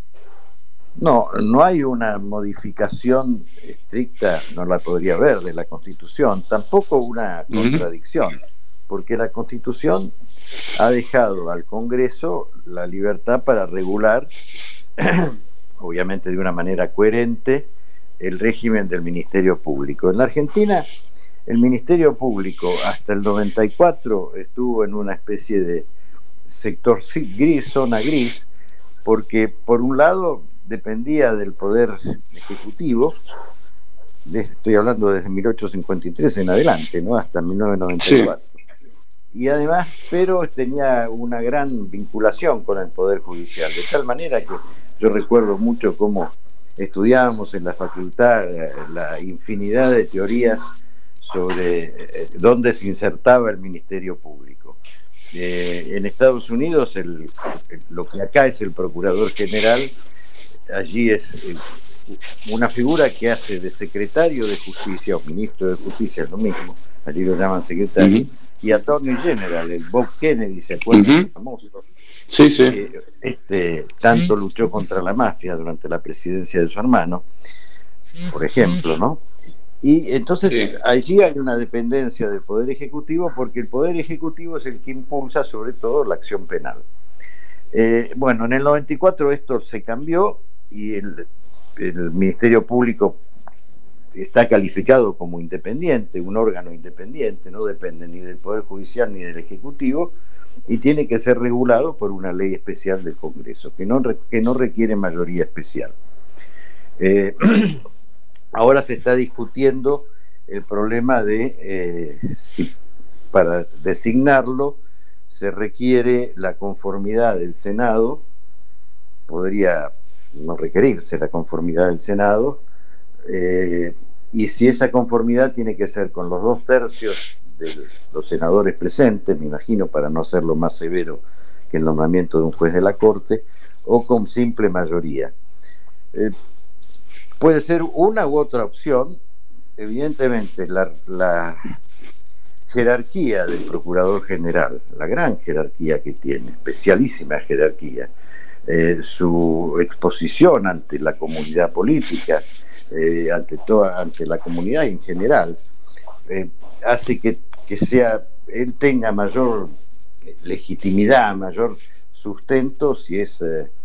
H: No hay una modificación estricta, no la podría haber, de la Constitución, tampoco una contradicción, porque la Constitución ha dejado al Congreso la libertad para regular, obviamente de una manera coherente, el régimen del Ministerio Público. En la Argentina, el Ministerio Público hasta el 94 estuvo en una especie de sector gris, zona gris, porque por un lado dependía del Poder Ejecutivo, estoy hablando desde 1853 en adelante, ¿no? Hasta 1994. Sí. Y además, pero tenía una gran vinculación con el Poder Judicial, de tal manera que yo recuerdo mucho cómo estudiábamos en la facultad la infinidad de teorías sobre dónde se insertaba el Ministerio Público. En Estados Unidos, lo que acá es el Procurador General, allí es una figura que hace de secretario de Justicia o ministro de Justicia, es lo mismo, allí lo llaman secretario, y Attorney General, el Bob Kennedy, ¿se acuerdan? Famoso.
E: Sí, sí.
H: Tanto luchó contra la mafia durante la presidencia de su hermano, por ejemplo, ¿no? Y entonces
E: Sí.
H: allí hay una dependencia del Poder Ejecutivo, porque el Poder Ejecutivo es el que impulsa sobre todo la acción penal. Bueno, en el 94 esto se cambió y el Ministerio Público está calificado como independiente, un órgano independiente, no depende ni del Poder Judicial ni del Ejecutivo, y tiene que ser regulado por una ley especial del Congreso, que no requiere mayoría especial. Ahora se está discutiendo el problema de si para designarlo se requiere la conformidad del Senado, podría no requerirse la conformidad del Senado, y si esa conformidad tiene que ser con los 2/3 de los senadores presentes, me imagino, para no hacerlo más severo que el nombramiento de un juez de la Corte, o con simple mayoría. Puede ser una u otra opción. Evidentemente la jerarquía del Procurador General, la gran jerarquía que tiene, especialísima jerarquía, su exposición ante la comunidad política, ante la comunidad en general, hace que él tenga mayor legitimidad, mayor sustento si es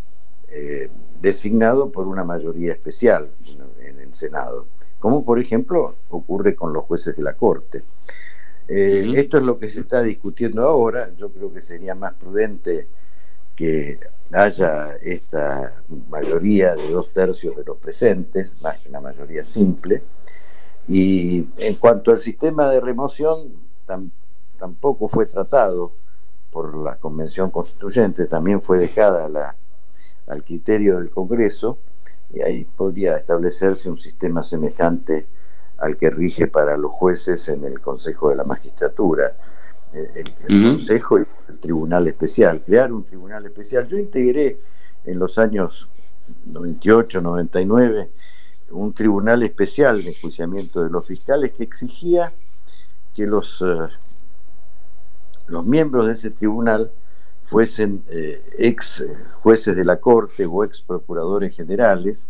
H: designado por una mayoría especial en el Senado, como por ejemplo ocurre con los jueces de la Corte. Esto es lo que se está discutiendo ahora. Yo creo que sería más prudente que haya esta mayoría de 2/3 de los presentes, más que una mayoría simple. Y en cuanto al sistema de remoción, tampoco fue tratado por la Convención Constituyente, también fue dejada al criterio del Congreso, y ahí podría establecerse un sistema semejante al que rige para los jueces en el Consejo de la Magistratura, el Consejo y el Tribunal Especial, crear un Tribunal Especial. Yo integré en los años 98, 99 un Tribunal Especial de enjuiciamiento de los fiscales que exigía que los miembros de ese tribunal fuesen ex jueces de la Corte o ex procuradores generales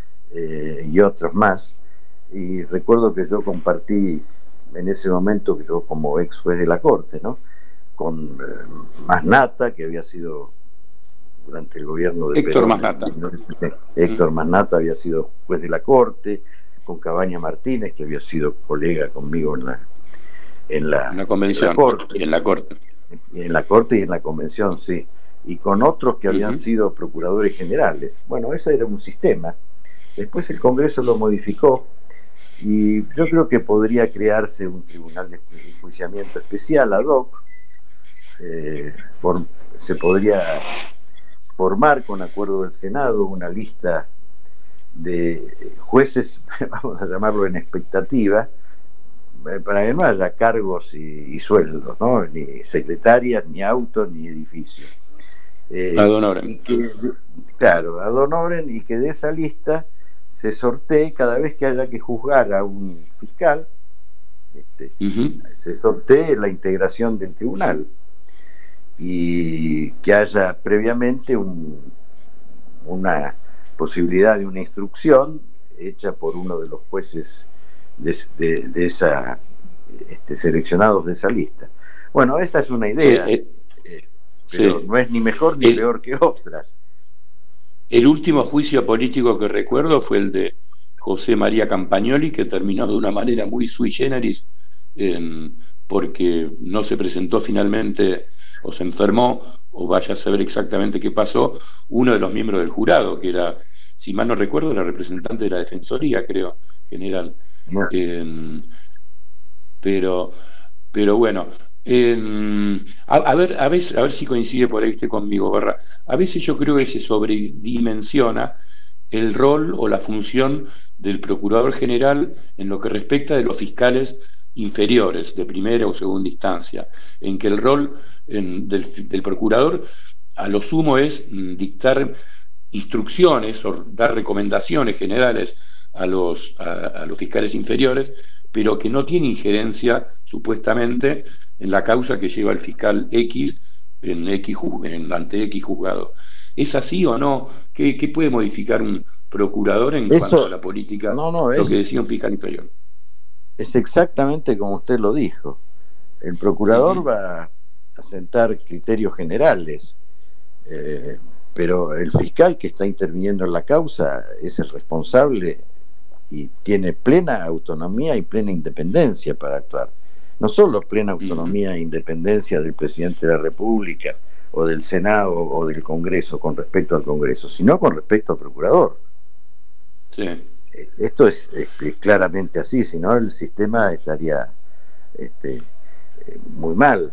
H: y otros más. Y recuerdo que yo compartí en ese momento, que yo como ex juez de la Corte, ¿no?, con Masnata, que había sido durante el gobierno de
E: Héctor
H: Perón,
E: Masnata.
H: Héctor Masnata había sido juez de la Corte, con Cabaña Martínez, que había sido colega conmigo en la
E: convención,
H: Corte.
E: en la Corte.
H: En la Corte y en la Convención, sí. Y con otros que habían sido procuradores generales. Bueno, ese era un sistema. Después el Congreso lo modificó y yo creo que podría crearse un tribunal de enjuiciamiento especial ad hoc. Se podría formar con acuerdo del Senado una lista de jueces, vamos a llamarlo en expectativa, para que no haya cargos y sueldos, ¿no?, ni secretarias, ni autos, ni edificios.
E: Ad honorem.
H: Claro, ad honorem, y que de esa lista se sortee cada vez que haya que juzgar a un fiscal, se sortee la integración del tribunal y que haya previamente una posibilidad de una instrucción hecha por uno de los jueces de esa seleccionados de esa lista. Bueno, esta es una idea, pero no es ni mejor ni peor que otras.
E: El último juicio político que recuerdo fue el de José María Campagnoli, que terminó de una manera muy sui generis, porque no se presentó finalmente, o se enfermó, o vaya a saber exactamente qué pasó, uno de los miembros del jurado, que era, si mal no recuerdo, era representante de la Defensoría, creo, general. No. Pero bueno, a ver si coincide por ahí usted conmigo, Barra. A veces yo creo que se sobredimensiona el rol o la función del Procurador General en lo que respecta de los fiscales inferiores, de primera o segunda instancia, en que el rol del Procurador a lo sumo es dictar instrucciones o dar recomendaciones generales a los fiscales inferiores, pero que no tiene injerencia supuestamente en la causa que lleva el fiscal X ante X juzgado. ¿Es así o no? ¿Qué puede modificar un procurador en cuanto a la política? Lo que decía un fiscal inferior.
H: Es exactamente como usted lo dijo. El procurador va a sentar criterios generales, pero el fiscal que está interviniendo en la causa es el responsable y tiene plena autonomía y plena independencia para actuar. No solo plena autonomía e independencia del presidente de la República o del Senado o del Congreso con respecto al Congreso, sino con respecto al procurador.
E: Sí.
H: Esto es claramente así, si no el sistema estaría muy mal.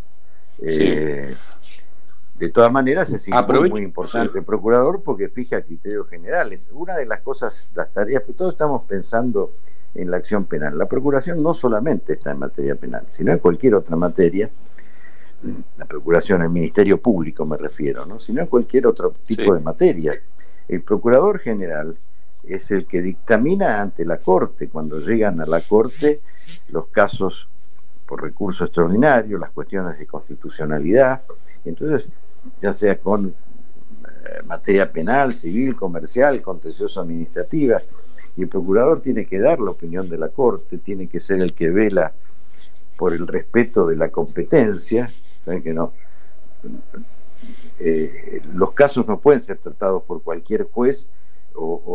H: De todas maneras es muy importante el procurador porque fija criterios generales. Una de las cosas, las tareas que todos estamos pensando en la acción penal, la procuración no solamente está en materia penal, sino en cualquier otra materia, la procuración, el Ministerio Público me refiero, ¿no? Sino en cualquier otro tipo de materia. El procurador general es el que dictamina ante la Corte, cuando llegan a la Corte los casos por recurso extraordinario, las cuestiones de constitucionalidad. Entonces, ya sea con materia penal, civil, comercial, contencioso administrativa, y el procurador tiene que dar la opinión de la Corte, tiene que ser el que vela por el respeto de la competencia. ¿Saben que no? Los casos no pueden ser tratados por cualquier juez o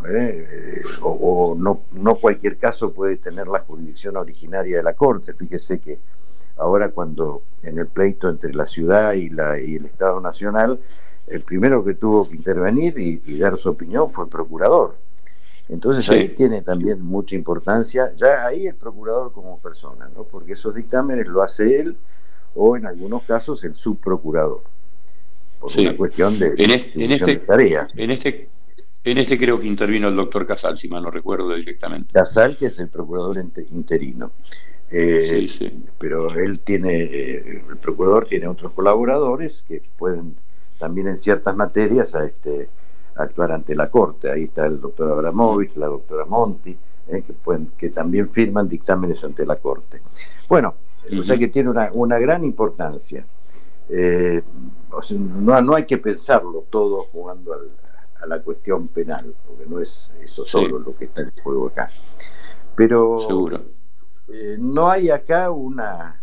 H: no cualquier caso puede tener la jurisdicción originaria de la Corte. Fíjese que ahora cuando en el pleito entre la ciudad y el Estado Nacional, el primero que tuvo que intervenir y dar su opinión fue el procurador. Entonces ahí tiene también mucha importancia, ya ahí el procurador como persona, ¿no? Porque esos dictámenes lo hace él o en algunos casos el subprocurador, por una cuestión de tareas.
E: En este creo que intervino el doctor Casal, si mal no recuerdo directamente.
H: Casal, que es el procurador interino. Pero él el procurador tiene otros colaboradores que pueden también en ciertas materias actuar ante la Corte. Ahí está el doctor Abramovich, la doctora Monti, que también firman dictámenes ante la Corte. Bueno, o sea que tiene una gran importancia. O sea, no hay que pensarlo todo jugando a la cuestión penal, porque no es eso solo lo que está en juego acá. Pero
E: seguro.
H: No hay acá una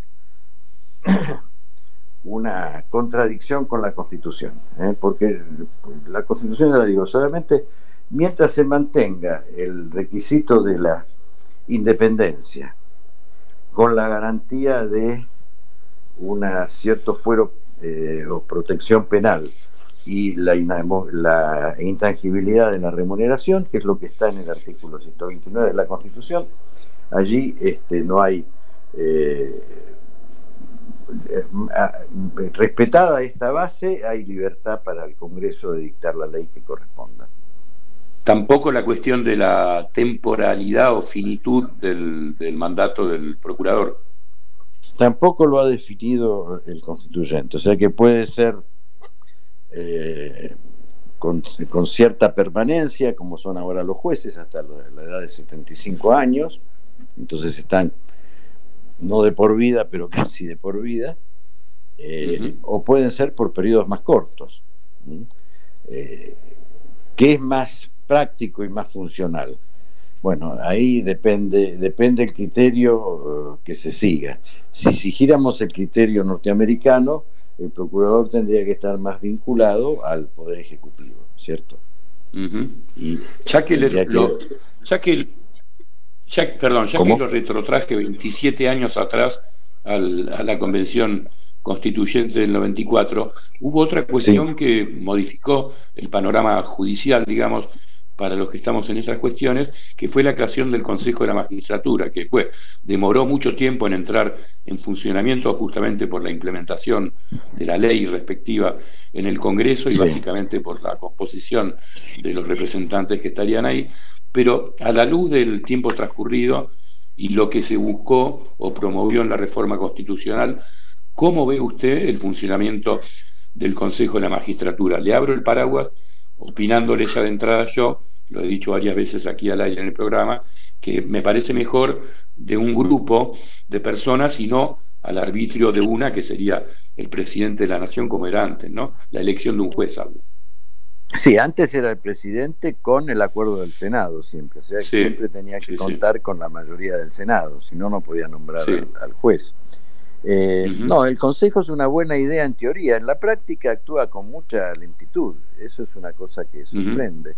H: contradicción con la Constitución, porque la Constitución, ya la digo, solamente mientras se mantenga el requisito de la independencia con la garantía de un cierto fuero o protección penal y la intangibilidad de la remuneración, que es lo que está en el artículo 129 de la Constitución, allí no hay respetada esta base, hay libertad para el Congreso de dictar la ley que corresponda.
E: Tampoco la cuestión de la temporalidad o finitud del mandato del procurador.
H: Tampoco lo ha definido el constituyente, o sea que puede ser con cierta permanencia, como son ahora los jueces, hasta la edad de 75 años, entonces están no de por vida, pero casi de por vida, o pueden ser por periodos más cortos. ¿Qué es más práctico y más funcional? Bueno, ahí depende el criterio que se siga. Si siguiéramos el criterio norteamericano, el procurador tendría que estar más vinculado al Poder Ejecutivo, ¿cierto? Y
E: ya que lo retrotraje 27 años atrás a la Convención Constituyente del 94, hubo otra cuestión que modificó el panorama judicial, digamos, para los que estamos en esas cuestiones, que fue la creación del Consejo de la Magistratura, que demoró mucho tiempo en entrar en funcionamiento justamente por la implementación de la ley respectiva en el Congreso y básicamente por la composición de los representantes que estarían ahí, pero a la luz del tiempo transcurrido y lo que se buscó o promovió en la reforma constitucional, ¿cómo ve usted el funcionamiento del Consejo de la Magistratura? Le abro el paraguas, opinándole ya de entrada yo, lo he dicho varias veces aquí al aire en el programa, que me parece mejor de un grupo de personas y no al arbitrio de una que sería el presidente de la nación como era antes, ¿no? La elección de un juez, hablo.
H: Sí, antes era el presidente con el acuerdo del Senado siempre, o sea, que siempre tenía que contar con la mayoría del Senado, si no, no podía nombrar al juez. No, el Consejo es una buena idea en teoría, en la práctica actúa con mucha lentitud, eso es una cosa que sorprende.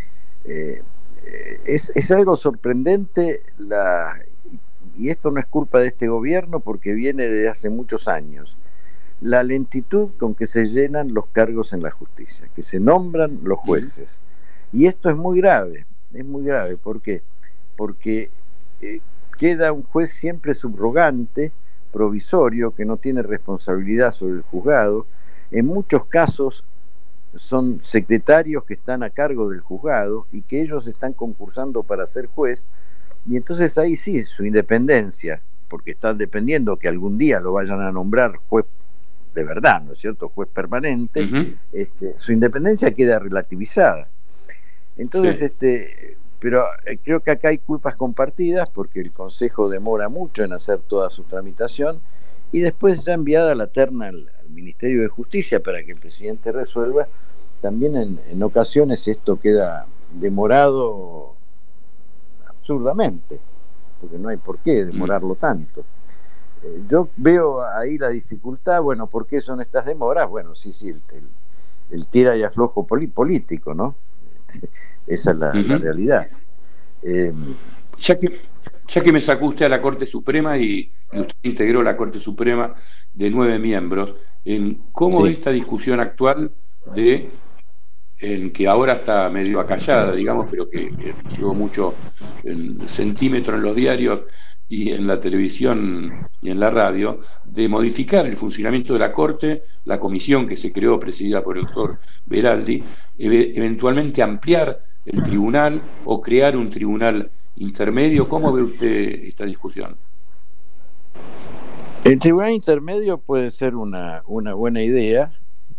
H: Es algo sorprendente, y esto no es culpa de este gobierno porque viene de hace muchos años, la lentitud con que se llenan los cargos en la justicia, que se nombran los jueces. Y esto es muy grave, ¿por qué? Porque queda un juez siempre subrogante, provisorio, que no tiene responsabilidad sobre el juzgado. En muchos casos son secretarios que están a cargo del juzgado y que ellos están concursando para ser juez, y entonces ahí sí, su independencia, porque están dependiendo que algún día lo vayan a nombrar juez de verdad, ¿no es cierto?, juez permanente, su independencia queda relativizada. Entonces, pero creo que acá hay culpas compartidas porque el Consejo demora mucho en hacer toda su tramitación y después ya enviada la terna al Ministerio de Justicia para que el presidente resuelva. También en ocasiones esto queda demorado absurdamente, porque no hay por qué demorarlo tanto. Yo veo ahí la dificultad. Bueno, ¿por qué son estas demoras? Bueno, sí, el tira y aflojo político, ¿no? Esa es la realidad.
E: Ya que me sacó usted a la Corte Suprema y usted integró la Corte Suprema de 9 miembros, ¿cómo ve esta discusión actual en que ahora está medio acallada, digamos, pero que llegó mucho en centímetro en los diarios y en la televisión y en la radio, de modificar el funcionamiento de la Corte, la comisión que se creó presidida por el doctor Beraldi, eventualmente ampliar el tribunal o crear un tribunal intermedio? ¿Cómo ve usted esta discusión?
H: El tribunal intermedio puede ser una buena idea,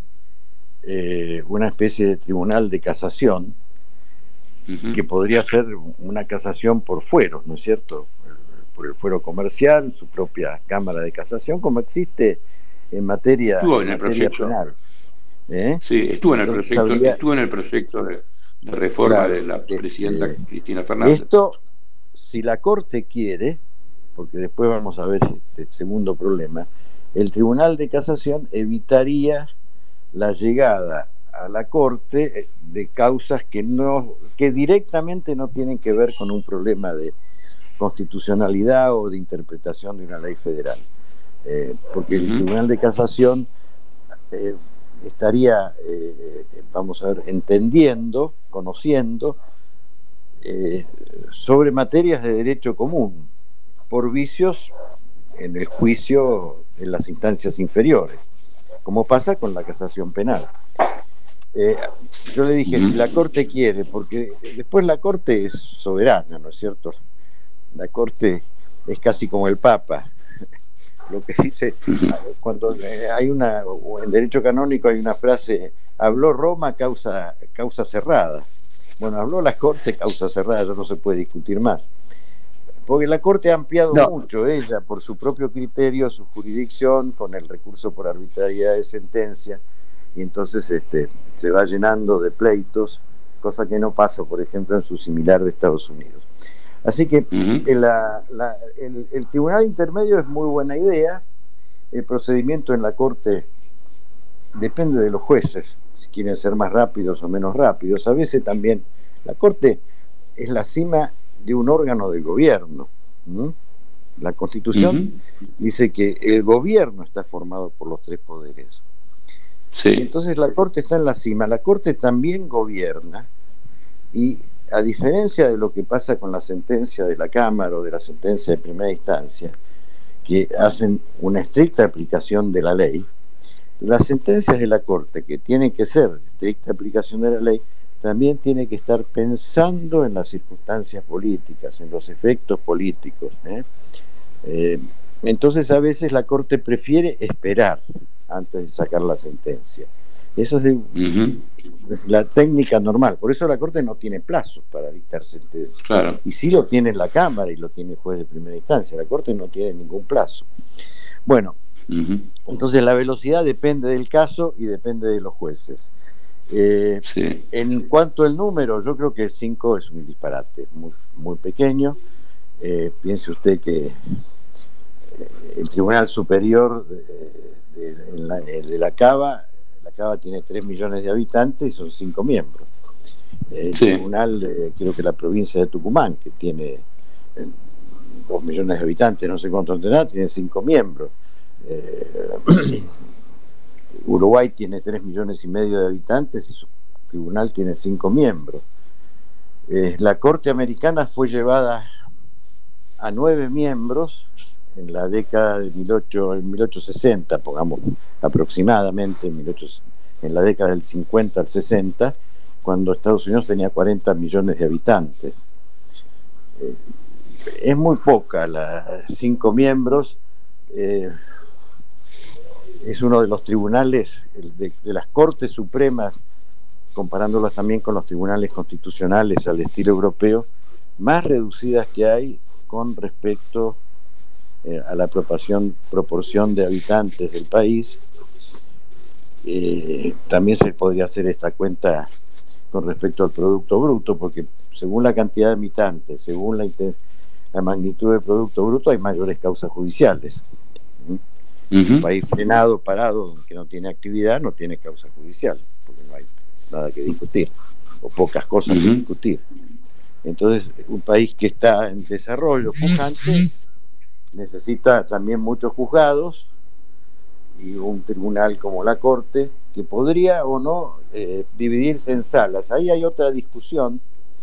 H: una especie de tribunal de casación, que podría ser una casación por fueros, ¿no es cierto?, por el fuero comercial, su propia cámara de casación, como existe en materia, penal.
E: Sí, estuvo en el proyecto de reforma de la presidenta Cristina Fernández.
H: Esto, si la Corte quiere, porque después vamos a ver este segundo problema, el Tribunal de Casación evitaría la llegada a la Corte de causas que directamente no tienen que ver con un problema de constitucionalidad o de interpretación de una ley federal, porque el Tribunal de Casación estaría, vamos a ver, entendiendo, conociendo sobre materias de derecho común por vicios en el juicio en las instancias inferiores, como pasa con la casación penal. Yo le dije, si la Corte quiere, porque después la Corte es soberana, ¿no es cierto? La Corte es casi como el Papa. Lo que dice, cuando hay en derecho canónico hay una frase, habló Roma, causa cerrada. Bueno, habló la Corte, causa cerrada, ya no se puede discutir más. Porque la Corte ha ampliado mucho, ella, por su propio criterio, su jurisdicción, con el recurso por arbitrariedad de sentencia, y entonces se va llenando de pleitos, cosa que no pasa, por ejemplo, en su similar de Estados Unidos. Así que el tribunal intermedio es muy buena idea. El procedimiento en la Corte depende de los jueces, si quieren ser más rápidos o menos rápidos. A veces también la Corte es la cima de un órgano del gobierno. La Constitución dice que el gobierno está formado por los 3 poderes. Y entonces la Corte está en la cima. La Corte también gobierna, y a diferencia de lo que pasa con la sentencia de la Cámara o de la sentencia de primera instancia, que hacen una estricta aplicación de la ley, las sentencias de la Corte, que tienen que ser estricta aplicación de la ley, también tienen que estar pensando en las circunstancias políticas, en los efectos políticos. Entonces a veces la Corte prefiere esperar antes de sacar la sentencia. Eso es la técnica normal. Por eso la Corte no tiene plazos para dictar sentencia. Claro. Y sí lo tiene la Cámara y lo tiene el juez de primera instancia. La Corte no tiene ningún plazo. Bueno, entonces la velocidad depende del caso y depende de los jueces.
E: Sí.
H: En cuanto al número, yo creo que 5 es un disparate muy, muy pequeño. Piense usted que el Tribunal Superior de la Cava tiene 3 millones de habitantes y son 5 miembros. El Tribunal, creo que la provincia de Tucumán, que tiene 2 millones de habitantes, no sé cuánto tendrá, tiene 5 miembros. Uruguay tiene 3 millones y medio de habitantes y su tribunal tiene 5 miembros. La Corte Americana fue llevada a 9 miembros en la década de 1860, pongamos aproximadamente, en la década del 50 al 60, cuando Estados Unidos tenía 40 millones de habitantes. Es muy poca, 5 miembros. Es uno de los tribunales de las Cortes Supremas, comparándolas también con los tribunales constitucionales al estilo europeo, más reducidas que hay con respecto a la proporción de habitantes del país. También se podría hacer esta cuenta con respecto al Producto Bruto, porque según la cantidad de habitantes, según la magnitud del Producto Bruto, hay mayores causas judiciales. Un país frenado, parado, que no tiene actividad, no tiene causa judicial, porque no hay nada que discutir, o pocas cosas que discutir. Entonces, un país que está en desarrollo pujante necesita también muchos juzgados y un tribunal como la Corte, que podría o no dividirse en salas. Ahí hay otra discusión.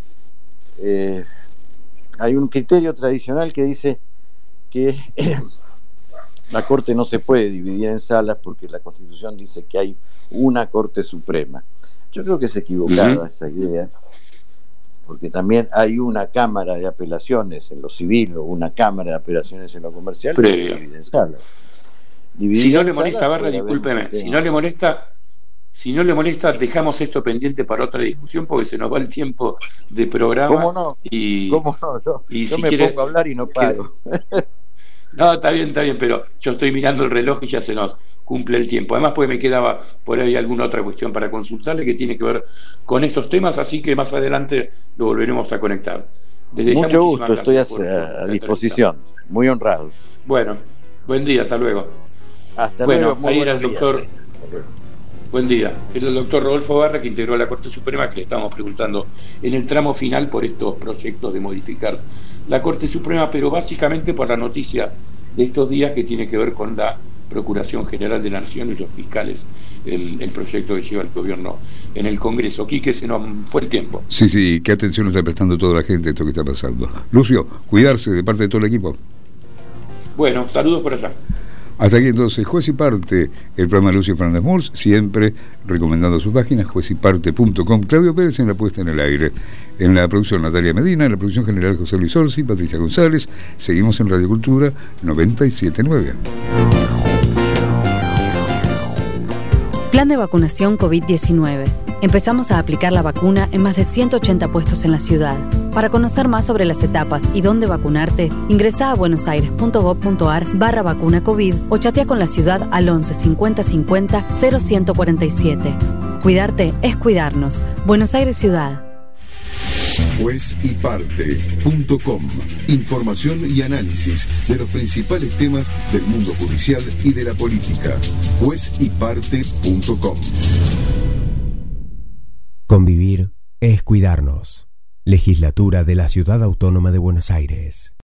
H: Hay un criterio tradicional que dice que la Corte no se puede dividir en salas porque la Constitución dice que hay una Corte Suprema. Yo creo que es equivocada esa idea, porque también hay una Cámara de Apelaciones en lo civil o una Cámara de Apelaciones en lo comercial que se divide en salas.
E: Si no le molesta, Barra, discúlpeme, si no le molesta, dejamos esto pendiente para otra discusión porque se nos va el tiempo de programa.
H: ¿Cómo no? ¿Cómo no? Yo me pongo a hablar y no paro.
E: No, está bien, pero yo estoy mirando el reloj y ya se nos cumple el tiempo. Además, pues me quedaba por ahí alguna otra cuestión para consultarle que tiene que ver con estos temas, así que más adelante lo volveremos a conectar. Desde
H: mucho gusto, estoy a disposición, muy honrado.
E: Bueno, buen día, hasta luego.
H: Hasta luego.
E: Ahí era el doctor. Buen día. Era el doctor Rodolfo Barra, que integró la Corte Suprema, que le estábamos preguntando en el tramo final por estos proyectos de modificar la Corte Suprema, pero básicamente por la noticia de estos días que tiene que ver con la Procuración General de la Nación y los fiscales, el proyecto que lleva el gobierno en el Congreso. Quique, se nos fue el tiempo.
D: Sí, qué atención está prestando toda la gente a esto que está pasando. Lucio, cuidarse de parte de todo el equipo.
E: Bueno, saludos por allá.
D: Hasta aquí entonces, Juez y Parte, el programa de Lucio Fernández Murs, siempre recomendando sus páginas, juezyparte.com. Claudio Pérez en la puesta en el aire. En la producción Natalia Medina, en la producción general José Luis Orsi, Patricia González. Seguimos en Radio Cultura 97.9.
B: Plan de vacunación COVID-19. Empezamos a aplicar la vacuna en más de 180 puestos en la ciudad. Para conocer más sobre las etapas y dónde vacunarte, ingresá a buenosaires.gov.ar/vacuna COVID o chatea con la ciudad al 11 50 50 0147. Cuidarte es cuidarnos. Buenos Aires Ciudad.
A: Juezyparte.com. Información y análisis de los principales temas del mundo judicial y de la política. Juezyparte.com.
C: Convivir es cuidarnos. Legislatura de la Ciudad Autónoma de Buenos Aires.